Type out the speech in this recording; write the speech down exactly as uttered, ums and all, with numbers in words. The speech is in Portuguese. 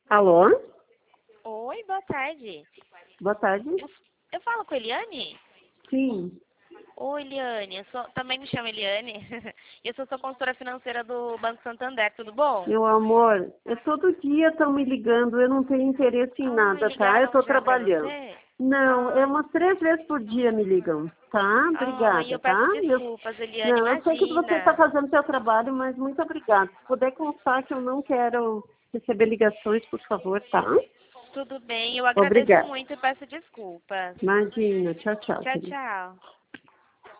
Alô? Oi, boa tarde. Boa tarde. Eu, eu falo com a Eliane? Sim. Oi, Eliane. Eu sou, também me chamo Eliane. Eu sou sua consultora financeira do Banco Santander, tudo bom? Meu amor, eu todo dia estão me ligando, eu não tenho interesse em Ai, nada, tá? Eu ligaram tô já pra trabalhando. você? Não, é Ai, umas três vezes por dia me ligam, tá? ai, Obrigada, eu tá? peço Eu, desculpas, Eliane, não, eu sei que você está imagina. fazendo seu trabalho, mas muito obrigada. Se puder constar que eu não quero receber ligações, por favor, tá? Tudo bem, eu agradeço Obrigada. muito e peço desculpas. Imagina. Tchau, tchau, Tchau, querida. tchau.